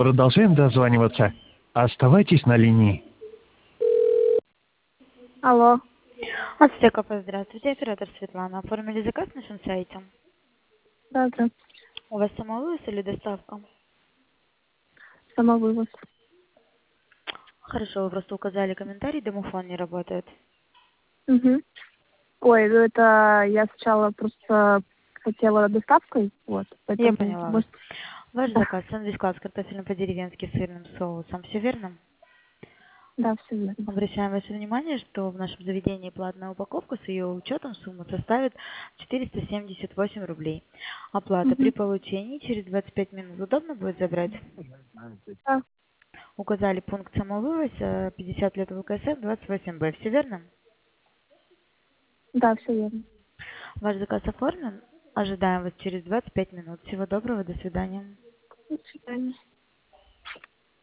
Продолжаем дозваниваться. Оставайтесь на линии. Алло, Ацтеков, здравствуйте, оператор Светлана. Оформили заказ на нашем сайте? да, здравствуйте. У вас самовывоз или доставка? Самовывоз. Хорошо, вы просто указали комментарий, домофон не работает. Угу. Ой, ну это я сначала просто хотела доставкой, вот, Я поэтому, поняла вас. может, Ваш да, заказ сэндвич-класс картофельно по-деревенски с сырным соусом. Все верно? да, все верно. Обращаем ваше внимание, что в нашем заведении платная упаковка с ее учетом сумма составит 478 рублей. Оплата при Угу. получении через 25 минут. Удобно будет забрать? Да, Указали пункт самовывоза 50 лет ВКС 28Б. Все верно? да, все верно. Ваш заказ оформлен. Ожидаем вас через 25 минут. Всего доброго, до свидания. До свидания.